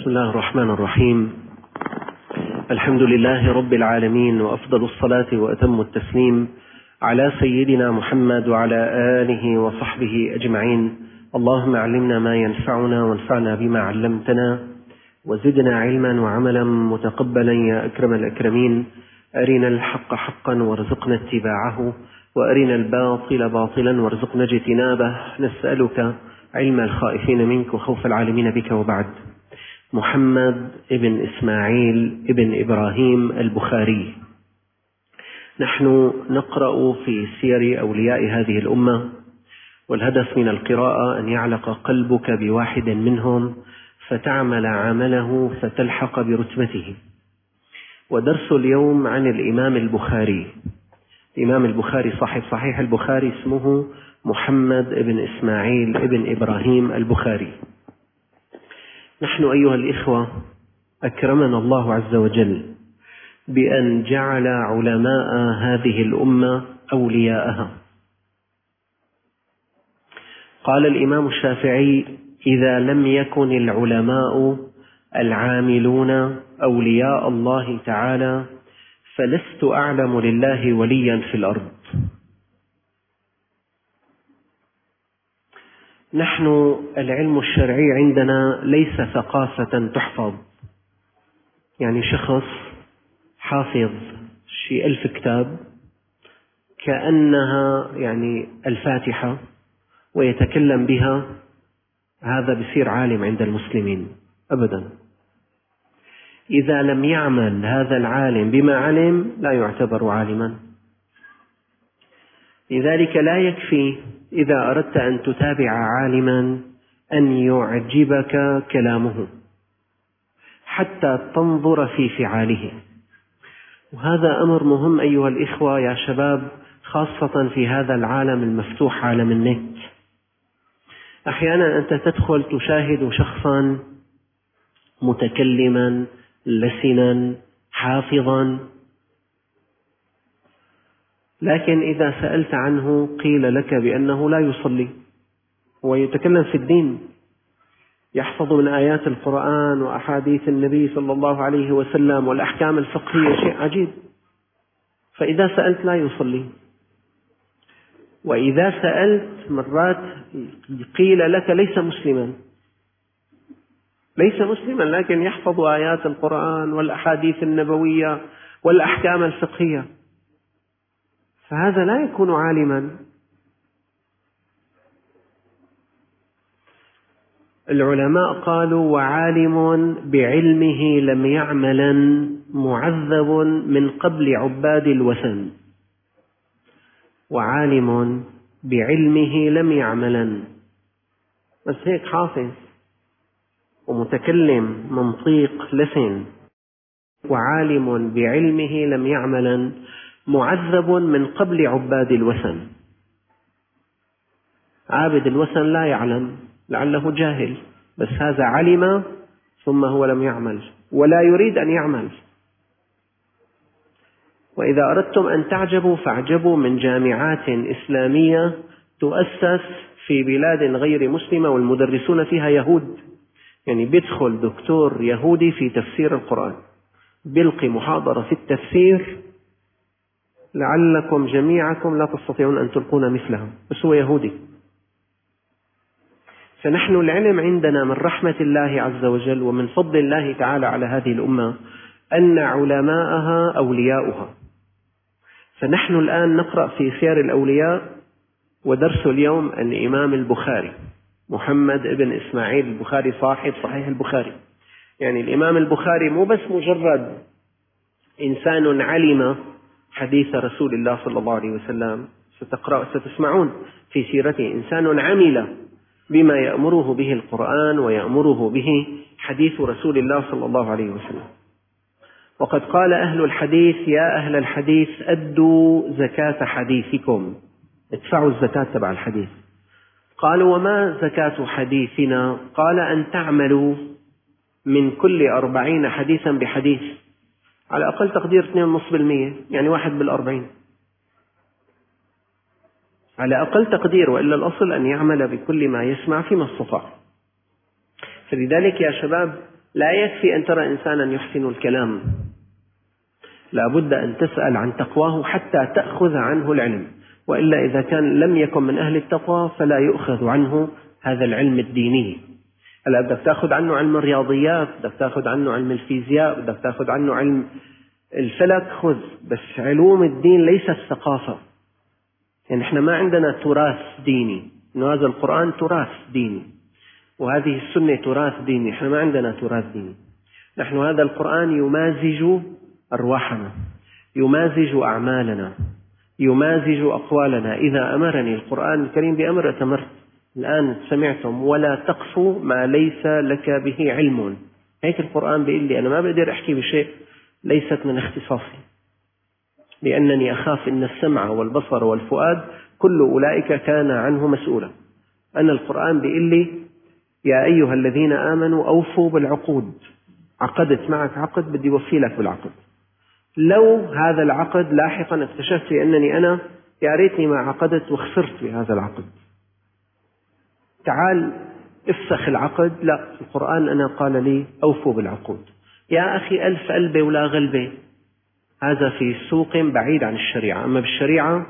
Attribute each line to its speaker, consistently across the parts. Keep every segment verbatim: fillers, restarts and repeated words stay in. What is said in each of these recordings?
Speaker 1: بسم الله الرحمن الرحيم. الحمد لله رب العالمين، وأفضل الصلاة وأتم التسليم على سيدنا محمد وعلى آله وصحبه أجمعين. اللهم علمنا ما ينفعنا وانفعنا بما علمتنا وزدنا علما وعملا متقبلا يا أكرم الأكرمين. أرنا الحق حقا وارزقنا اتباعه، وأرنا الباطل باطلا وارزقنا اجتنابه. نسألك علم الخائفين منك وخوف العالمين بك. وبعد. محمد ابن إسماعيل ابن إبراهيم البخاري. نحن نقرأ في سير أولياء هذه الأمة، والهدف من القراءة أن يعلق قلبك بواحد منهم فتعمل عمله فتلحق برتبته. ودرس اليوم عن الإمام البخاري. الإمام البخاري صاحب صحيح البخاري اسمه محمد ابن إسماعيل ابن إبراهيم البخاري. نحن أيها الإخوة أكرمنا الله عز وجل بأن جعل علماء هذه الأمة أولياءها. قال الإمام الشافعي: إذا لم يكن العلماء العاملون أولياء الله تعالى فلست أعلم لله وليا في الأرض. نحن العلم الشرعي عندنا ليس ثقافة تحفظ، يعني شخص حافظ شيء ألف كتاب كأنها يعني الفاتحة ويتكلم بها، هذا بصير عالم عند المسلمين أبدا. إذا لم يعمل هذا العالم بما علم لا يعتبر عالما. لذلك لا يكفي إذا أردت أن تتابع عالما أن يعجبك كلامه حتى تنظر في فعاله. وهذا أمر مهم أيها الإخوة يا شباب، خاصة في هذا العالم المفتوح، عالم النت. أحيانا أنت تدخل تشاهد شخصا متكلما لسنا حافظا، لكن إذا سألت عنه قيل لك بأنه لا يصلي ويتكلم في الدين، يحفظ من آيات القرآن وأحاديث النبي صلى الله عليه وسلم والأحكام الفقهية، شيء عجيب. فإذا سألت لا يصلي، وإذا سألت مرات قيل لك ليس مسلما، ليس مسلما لكن يحفظ آيات القرآن والأحاديث النبوية والأحكام الفقهية، فهذا لا يكون عالما. العلماء قالوا: وعالم بعلمه لم يعملا معذب من قبل عباد الوثن. وعالم بعلمه لم يعملا، بس هيك حافظ ومتكلم منطيق لسن. وعالم بعلمه لم يعملا معذب من قبل عباد الوثن. عابد الوثن لا يعلم، لعله جاهل، بس هذا علم ثم هو لم يعمل ولا يريد أن يعمل. وإذا أردتم أن تعجبوا فاعجبوا من جامعات إسلامية تؤسس في بلاد غير مسلمة والمدرسون فيها يهود. يعني بيدخل دكتور يهودي في تفسير القرآن، بيلقي محاضرة في التفسير لعلكم جميعكم لا تستطيعون أن تلقون مثلها، بس هو يهودي. فنحن العلم عندنا من رحمة الله عز وجل ومن فضل الله تعالى على هذه الأمة أن علماءها أولياؤها. فنحن الآن نقرأ في سير الأولياء، ودرس اليوم الإمام البخاري محمد بن إسماعيل البخاري صاحب صحيح البخاري. يعني الإمام البخاري مو بس مجرد إنسان علم حديث رسول الله صلى الله عليه وسلم، ستقرأ ستسمعون في سيرته إنسان عمل بما يأمره به القرآن ويأمره به حديث رسول الله صلى الله عليه وسلم. وقد قال أهل الحديث: يا أهل الحديث أدوا زكاة حديثكم، ادفعوا الزكاة تبع الحديث. قالوا: وما زكاة حديثنا؟ قال: أن تعملوا من كل أربعين حديثا بحديث، على أقل تقدير اثنين ونصف بالمية، يعني واحد بالأربعين، على أقل تقدير، وإلا الأصل أن يعمل بكل ما يسمع فيما استطاع. فلذلك يا شباب لا يكفي أن ترى إنسانا يحسن الكلام، لا بد أن تسأل عن تقواه حتى تأخذ عنه العلم، وإلا إذا كان لم يكن من أهل التقوى فلا يؤخذ عنه هذا العلم الديني. هلا بدك تأخذ عنه علم الرياضيات، بدك تأخذ عنه علم الفيزياء، بدك تأخذ عنه علم الفلك، خذ، بس علوم الدين ليست ثقافة. يعني احنا ما عندنا تراث ديني، إنه هذا القرآن تراث ديني وهذه السنة تراث ديني، احنا ما عندنا تراث ديني. نحن هذا القرآن يمازج أرواحنا، يمازج أعمالنا، يمازج أقوالنا. إذا أمرني القرآن الكريم بأمر أتمرت. الآن سمعتم ولا تقف ما ليس لك به علم. هيك القرآن بيقول لي أنا ما بقدر أحكي بشيء ليست من اختصاصي، لأنني أخاف إن السمع والبصر والفؤاد كل أولئك كان عنه مسؤولا. أنا القرآن بيقول لي يا أيها الذين آمنوا أوفوا بالعقود، عقدت معك عقد بدي وفي لك بالعقد. لو هذا العقد لاحقا اكتشفت أنني أنا يا ريتني ما عقدت وخسرت بهذا العقد، تعال افسخ العقد. لا، القرآن أنا قال لي أوفوا بالعقود. يا أخي ألف ألبة ولا غلبة، هذا في سوق بعيد عن الشريعة. أما بالشريعة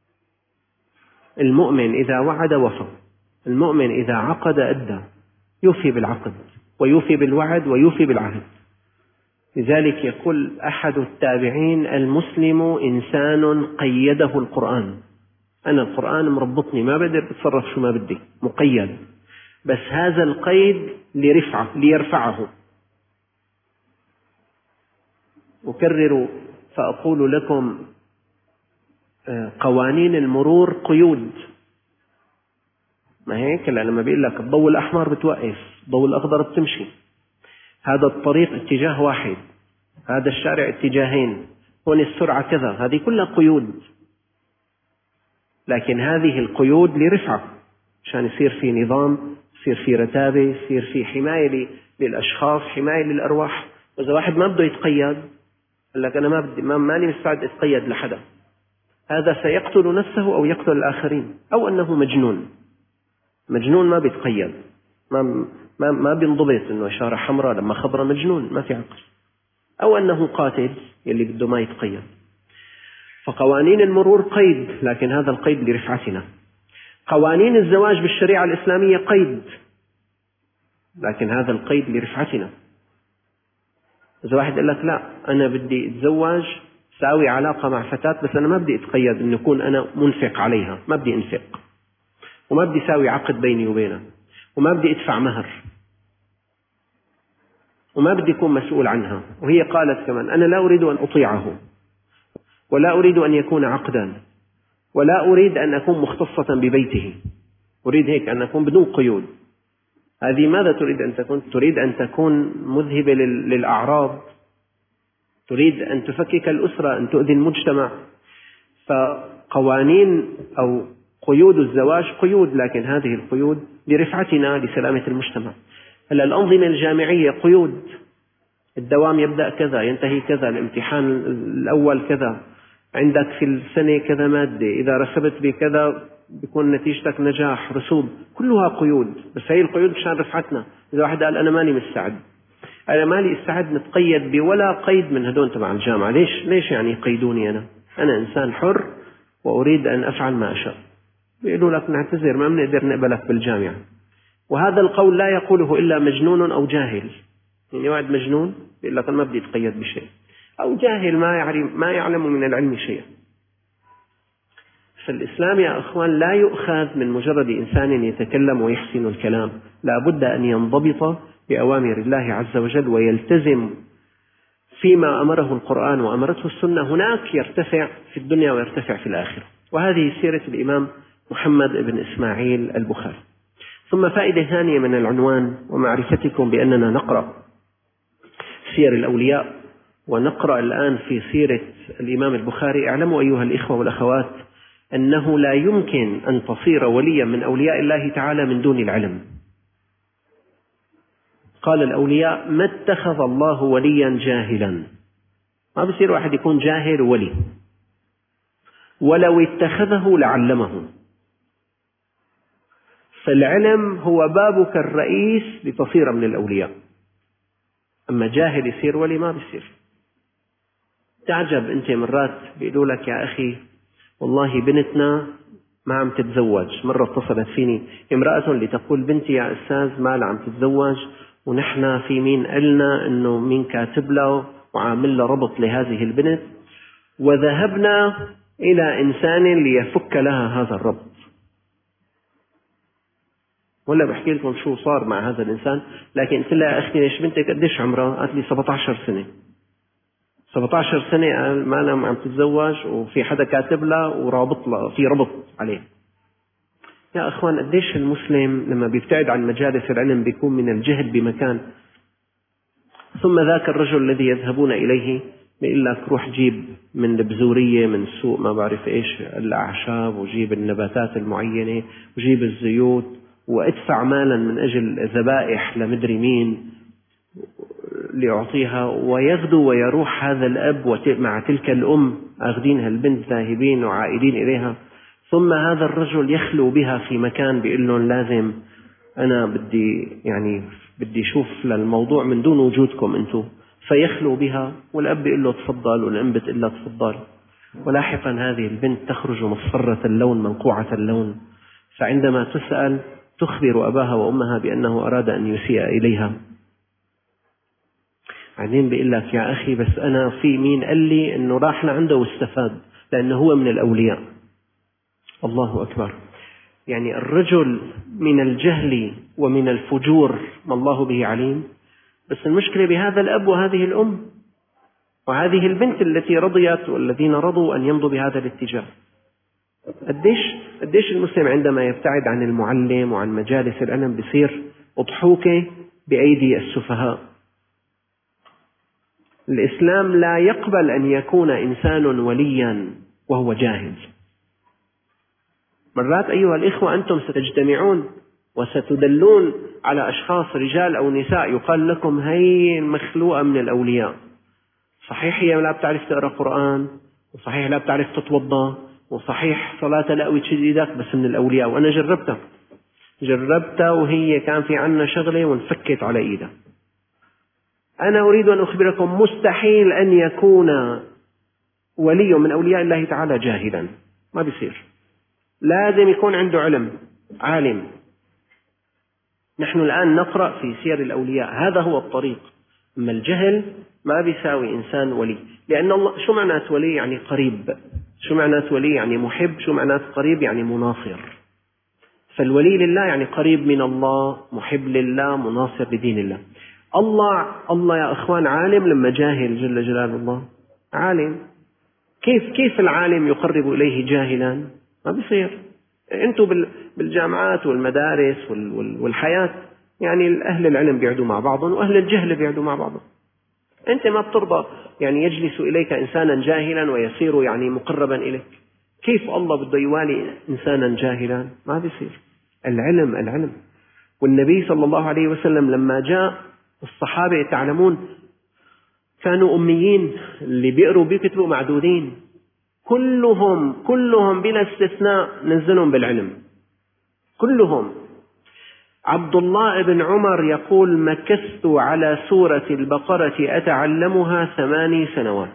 Speaker 1: المؤمن إذا وعد وفى، المؤمن إذا عقد أدى، يوفي بالعقد ويوفي بالوعد ويوفي بالعهد. لذلك يقول أحد التابعين المسلم إنسان قيده القرآن. أنا القرآن مربطني، ما بقدر أتصرف شو ما بدي، مقيد، بس هذا القيد لرفعه ليرفعه. أكرر فأقول لكم قوانين المرور قيود، ما هيك؟ لما بيقول لك الضوء الأحمر بتوقف، الضوء الأخضر بتمشي، هذا الطريق اتجاه واحد، هذا الشارع اتجاهين، هون السرعة كذا، هذه كلها قيود. لكن هذه القيود لرفعة، عشان يصير في نظام، يصير في رتابة، يصير في حماية للأشخاص، حماية للأرواح. وإذا واحد ما بده يتقيد، قال لك أنا ما بدي، ما ماني مستعد أتقيد لحدا، هذا سيقتل نفسه أو يقتل الآخرين، أو أنه مجنون. مجنون ما بيتقيد، ما ما ما بينضبط إنه إشارة حمراء لما خضرة، مجنون ما في عقل. أو أنه قاتل يلي بده ما يتقيد. فقوانين المرور قيد، لكن هذا القيد لرفعتنا. قوانين الزواج بالشريعة الإسلامية قيد، لكن هذا القيد لرفعتنا. إذا واحد قال لك لا أنا بدي أتزوج، ساوي علاقة مع فتاة، بس أنا ما بدي أتقيد إن أكون أنا منفق عليها، ما بدي أنفق، وما بدي ساوي عقد بيني وبينها، وما بدي أدفع مهر، وما بدي أكون مسؤول عنها، وهي قالت كمان أنا لا أريد أن أطيعه، ولا أريد أن يكون عقدا، ولا أريد أن أكون مختصة ببيته، أريد هيك أن أكون بدون قيود. هذه ماذا تريد أن تكون؟ تريد أن تكون مذهبة للأعراض، تريد أن تفكك الأسرة، أن تؤذي المجتمع. فقوانين أو قيود الزواج قيود، لكن هذه القيود لرفعتنا، لسلامة المجتمع. هلا الأنظمة الجامعية قيود، الدوام يبدأ كذا، ينتهي كذا، الامتحان الأول كذا، عندك في السنة كذا مادة، إذا رسبت بكذا بيكون نتيجتك نجاح، رسوب، كلها قيود. بس هي القيود مشان رفعتنا. إذا واحد قال أنا ماني مستعد، أنا مالي استعد نتقيد بولا قيد من هدول تبع الجامعة. ليش ليش يعني يقيدوني؟ أنا أنا إنسان حر وأريد أن أفعل ما أشاء. بيقولوا لك نعتذر، ما بنقدر نقبلك بالجامعة. وهذا القول لا يقوله إلا مجنون أو جاهل. يعني واحد مجنون بيقول لك أنا ما بدي أتقيد بشيء، أو جاهل ما يعلم ما يعلم من العلم شيئا. فالإسلام يا أخوان لا يؤخذ من مجرد إنسان يتكلم ويحسن الكلام، لا بد أن ينضبط بأوامر الله عز وجل ويلتزم فيما أمره القرآن وأمرته السنة. هناك يرتفع في الدنيا ويرتفع في الآخرة. وهذه سيرة الإمام محمد بن إسماعيل البخاري. ثم فائدة ثانية من العنوان ومعرفتكم بأننا نقرأ سير الأولياء، ونقرأ الآن في سيرة الإمام البخاري. اعلموا أيها الإخوة والأخوات أنه لا يمكن أن تصير وليا من أولياء الله تعالى من دون العلم. قال الأولياء ما اتخذ الله وليا جاهلا، ما بصير واحد يكون جاهل ولي، ولو اتخذه لعلمه. فالعلم هو بابك الرئيس لتصير من الأولياء. أما جاهل يصير ولي ما بيصير. تعجب أنت مرات بيقولوا لك يا أخي والله بنتنا ما عم تتزوج. مرة اتصلت فيني امرأة لتقول بنتي يا أستاذ ما عم تتزوج، ونحن في مين قلنا أنه مين كاتب له وعامل له ربط لهذه البنت، وذهبنا إلى إنسان ليفك لها هذا الربط. ولا بحكي لكم شو صار مع هذا الإنسان، لكن قلت لها أختي ليش بنتك قديش عمرها؟ قالت لي سبعة عشر سنة. سبعة عشر سنة ما أنا عم تتزوج وفي حدا كاتب لها ورابط لها في ربط عليه. يا أخوان قديش المسلم لما بيبتعد عن مجالس العلم بيكون من الجهل بمكان. ثم ذاك الرجل الذي يذهبون إليه بيقول لك روح جيب من البزورية من السوق ما بعرف إيش الأعشاب، وجيب النباتات المعينة، وجيب الزيوت، وادفع مالا من أجل ذبائح لمدري مين ليعطيها، ويغدو ويروح هذا الأب مع تلك الأم أخذين هالبنت ذاهبين وعائدين إليها. ثم هذا الرجل يخلو بها في مكان بيقول لهم لازم أنا بدي يعني بدي شوف للموضوع من دون وجودكم أنتم، فيخلو بها والأب يقول له تفضل والأم بتقول له تفضل. ولاحقا هذه البنت تخرج مصفرة اللون منقوعة اللون، فعندما تسأل تخبر أباها وأمها بأنه أراد أن يسيء إليها. بعدين بيقول لك يا أخي بس أنا في مين قال لي أنه راح لعنده واستفاد لأنه هو من الأولياء. الله أكبر. يعني الرجل من الجهل ومن الفجور ما الله به عليم، بس المشكلة بهذا الأب وهذه الأم وهذه البنت التي رضيت والذين رضوا أن يمضوا بهذا الاتجاه. قديش قديش المسلم عندما يبتعد عن المعلم وعن مجالس العلم بصير أضحوكة بأيدي السفهاء. الإسلام لا يقبل أن يكون إنسان وليا وهو جاهل. مرات أيها الإخوة أنتم ستجتمعون وستدلون على أشخاص رجال أو نساء يقال لكم هي مخلوقة من الأولياء. صحيح هي لا بتعرف تقرأ قرآن، وصحيح لا بتعرف تتوضأ، وصحيح صلاة لا قوي تشد إيدك، بس من الأولياء. وأنا جربتها جربتها وهي كان في عنا شغلة وانفكت على إيدها. أنا أريد أن أخبركم مستحيل أن يكون ولي من أولياء الله تعالى جاهلا، ما بيصير. لازم يكون عنده علم، عالم. نحن الآن نقرأ في سير الأولياء، هذا هو الطريق. أما الجهل ما بيساوي إنسان ولي، لأن الله شو معنات ولي؟ يعني قريب. شو معنات ولي؟ يعني محب. شو معنات قريب؟ يعني مناصر. فالولي لله يعني قريب من الله، محب لله، مناصر لدين الله. الله الله يا أخوان عالم لما جاهل جل جلال الله عالم. كيف كيف العالم يقرب إليه جاهلا؟ ما بيصير. أنتم بالجامعات والمدارس والحياة يعني أهل العلم بيعدوا مع بعضهم وأهل الجهل بيعدوا مع بعضهم. أنت ما بترضى يعني يجلس إليك إنسانا جاهلا ويصير يعني مقربا إليك. كيف الله بده يوالي إنسانا جاهلا؟ ما بيصير. العلم العلم. والنبي صلى الله عليه وسلم لما جاء الصحابة تعلمون كانوا أميين، اللي بيقروا بيكتبوا معدودين، كلهم كلهم بلا استثناء نزلهم بالعلم كلهم. عبد الله بن عمر يقول مكثت على سورة البقرة أتعلمها ثماني سنوات.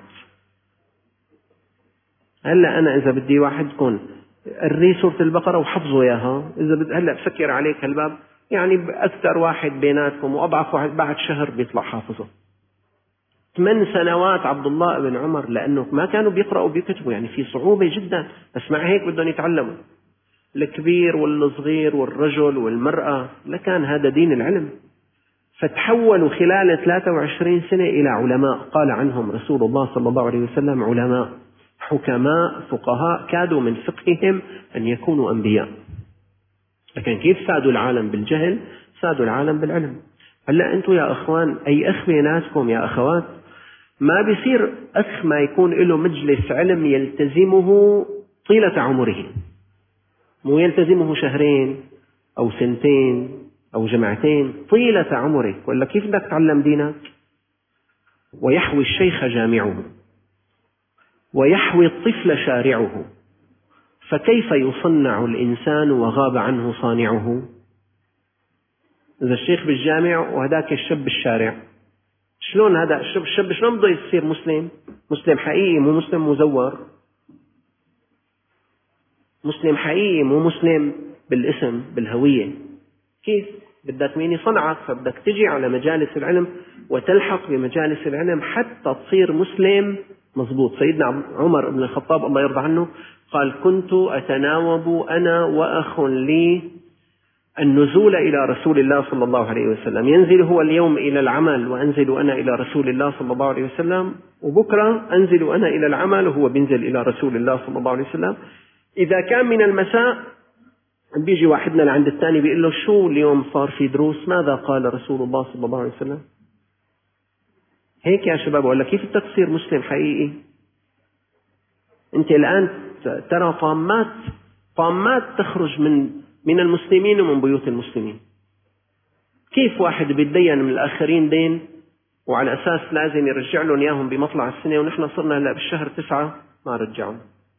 Speaker 1: هلأ أنا إذا بدي واحد يكون الري سورة البقرة وحفظه إياها، إذا بدي هلأ بسكر عليك الباب يعني أكثر واحد بيناتكم وأضعف واحد بعد شهر بيطلع حافظه. ثمان سنوات عبد الله بن عمر، لأنه ما كانوا بيقرأوا بيكتبوا، يعني في صعوبة جدا، بس مع هيك بدهم يتعلموا. الكبير والصغير والرجل والمرأة، لكان هذا دين العلم. فتحولوا خلال ثلاثة وعشرين سنة إلى علماء، قال عنهم رسول الله صلى الله عليه وسلم علماء حكماء فقهاء كادوا من فقههم أن يكونوا أنبياء. لكن كيف سادوا العالم بالجهل؟ سادوا العالم بالعلم. هلأ أنتم يا أخوان أي أخ بيناتكم يا أخوات ما بيصير أخ ما يكون له مجلس علم يلتزمه طيلة عمره، مو يلتزمه شهرين أو سنتين أو جمعتين، طيلة عمره. ولا كيف بدك تعلم دينك؟ ويحوي الشيخ جامعه ويحوي الطفل شارعه، فكيف يصنع الإنسان وغاب عنه صانعه؟ إذا الشيخ بالجامع وهداك الشاب بالشارع، شلون هذا الشاب شلون بده يصير مسلم؟ مسلم حقيقي مو مسلم مزور، مسلم حقيقي مو مسلم بالاسم بالهوية. كيف؟ بدك مين يصنعك، فبدك تجي على مجالس العلم وتلحق بمجالس العلم حتى تصير مسلم مضبوط. سيدنا عمر بن الخطاب الله يرضى عنه قال: كنت أتناوب أنا وأخ لي النزول إلى رسول الله صلى الله عليه وسلم، ينزل هو اليوم إلى العمل وأنزل أنا إلى رسول الله صلى الله عليه وسلم، وبكرة أنزل أنا إلى العمل وهو بينزل إلى رسول الله صلى الله عليه وسلم. إذا كان من المساء بيجي واحدنا لعند الثاني بيقول له: شو اليوم صار في دروس، ماذا قال رسول الله صلى الله عليه وسلم؟ هيك يا شباب، ولا كيف بدك تصير مسلم حقيقي؟ أنت الآن ترى طامات طامات تخرج من من المسلمين ومن بيوت المسلمين. كيف واحد بيتدين من الآخرين دين وعلى أساس لازم يرجع لهم إياهم بمطلع السنة، ونحن صرنا هلا بالشهر تسعة ما رجعهم.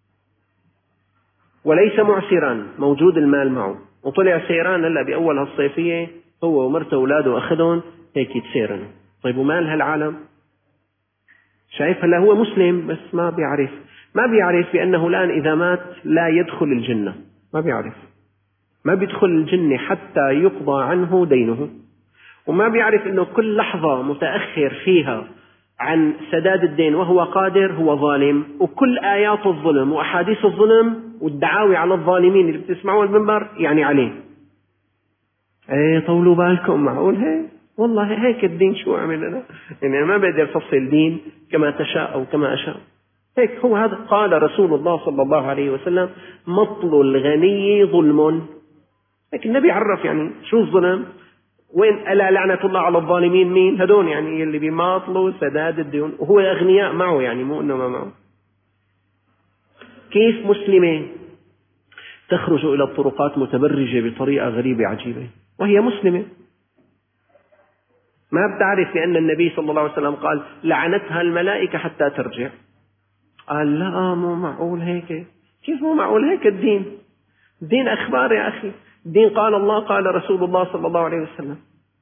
Speaker 1: وليس معسرا، موجود المال معه، وطلع سيران هلا بأول هالصيفية هو ومرته وأولاده وأخذهم هيك يتسيرن. طيب ومال هالعالم؟ شايف هلا هو مسلم بس ما بيعرف ما بيعرف بأنه الآن إذا مات لا يدخل الجنة، ما بيعرف، ما بيدخل الجنة حتى يقضى عنه دينه، وما بيعرف أنه كل لحظة متأخر فيها عن سداد الدين وهو قادر هو ظالم، وكل آيات الظلم وأحاديث الظلم والدعاوي على الظالمين اللي بتسمعوها المنبر يعني عليه. ايه طولوا بالكم، معقول هيك؟ والله هيك الدين شو عمل لنا؟ يعني أنا ما بقدر أفصل دين كما تشاء أو كما أشاء. هيك هو هذا. قال رسول الله صلى الله عليه وسلم: مطل الغني ظلم. لكن النبي عرف يعني شو الظلم، وين ألا لعنة الله على الظالمين. مين هدون؟ يعني اللي بيماطلوا سداد الديون وهو أغنياء معه، يعني مو إنه ما معه. كيف مسلمة تخرج إلى الطرقات متبرجة بطريقة غريبة عجيبة وهي مسلمة؟ ما بتعرف بأن النبي صلى الله عليه وسلم قال: لعنتها الملائكة حتى ترجع. قال: لا مو معقول هيك. كيف مو معقول هيك؟ الدين دين أخبار يا أخي، الدين قال الله قال رسول الله صلى الله عليه وسلم.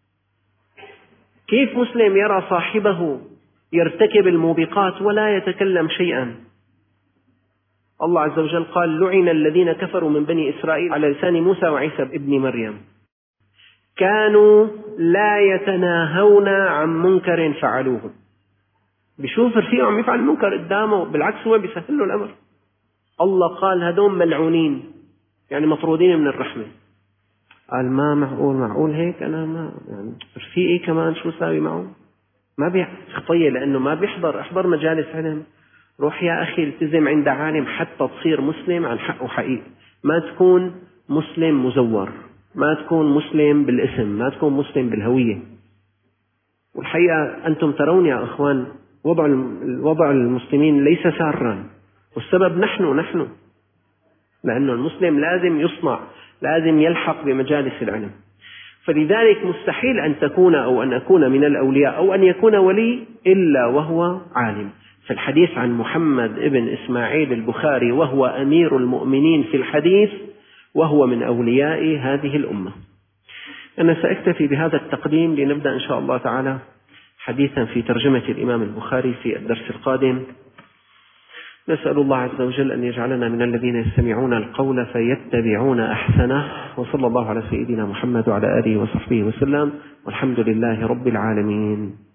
Speaker 1: كيف مسلم يرى صاحبه يرتكب الموبقات ولا يتكلم شيئا؟ الله عز وجل قال: لعن الذين كفروا من بني إسرائيل على لسان موسى وعيسى ابن مريم كانوا لا يتناهون عن منكر فعلوه. بيشوف رفيقه عم يفعل منكر قدامه، بالعكس هو بيسهل له الأمر. الله قال هذول ملعونين، يعني مطرودين من الرحمة. قال: ما معقول معقول هيك؟ أنا ما يعني رفيقي كمان شو ساوي معه؟ ما بيخطيه لأنه ما بيحضر أحضر مجالس علم. روح يا أخي التزم عند عالم حتى تصير مسلم عن حق وحقيقي، ما تكون مسلم مزور، ما تكون مسلم بالاسم، ما تكون مسلم بالهوية. والحقيقة أنتم ترون يا أخوان وضع وضع المسلمين ليس سارا، والسبب نحن نحن لأنه المسلم لازم يصنع، لازم يلحق بمجالس العلم. فلذلك مستحيل أن تكون أو أن أكون من الأولياء أو أن يكون ولي إلا وهو عالم. في الحديث عن محمد ابن إسماعيل البخاري وهو أمير المؤمنين في الحديث وهو من أولياء هذه الأمة. أنا سأكتفي بهذا التقديم لنبدأ إن شاء الله تعالى حديثا في ترجمة الإمام البخاري في الدرس القادم. نسأل الله عز وجل أن يجعلنا من الذين يستمعون القول فيتبعون أحسنه، وصلى الله على سيدنا محمد وعلى آله وصحبه وسلم، والحمد لله رب العالمين.